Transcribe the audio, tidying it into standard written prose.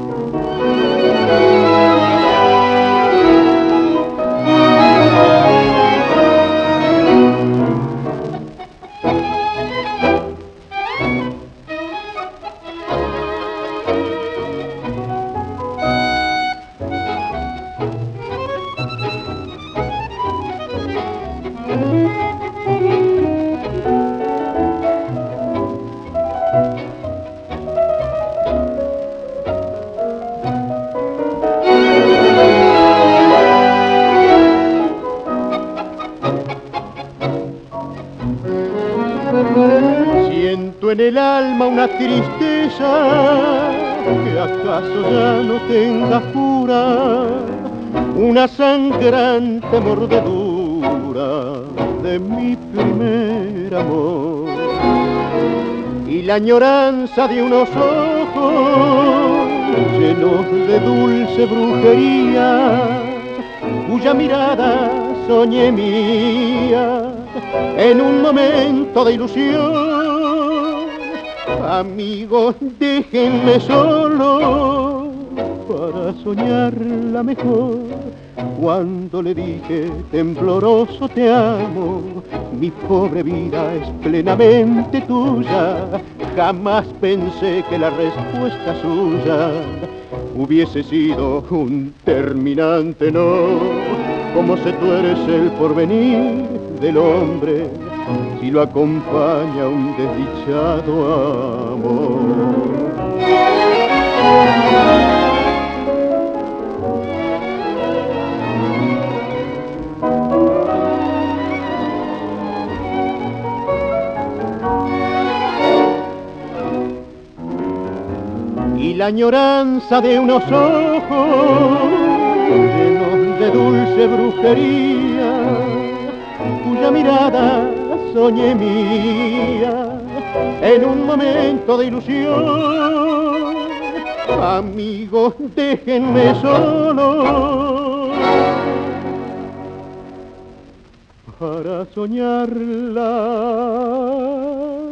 Siento en el alma una tristeza que acaso ya no tenga cura, una sangrante mordedura de mi primer amor y la añoranza de unos ojos llenos de dulce brujería, cuya mirada soñé mía en un momento de ilusión. Amigos, déjenme solo para soñarla mejor. Cuando le dije tembloroso te amo, mi pobre vida es plenamente tuya. Jamás pensé que la respuesta suya hubiese sido un terminante no. Como se tuerce el porvenir del hombre si lo acompaña un desdichado amor. Y la añoranza de unos ojos llenos de dulce brujería, cuya mirada soñé mía en un momento de ilusión. Amigos, déjenme solo para soñarla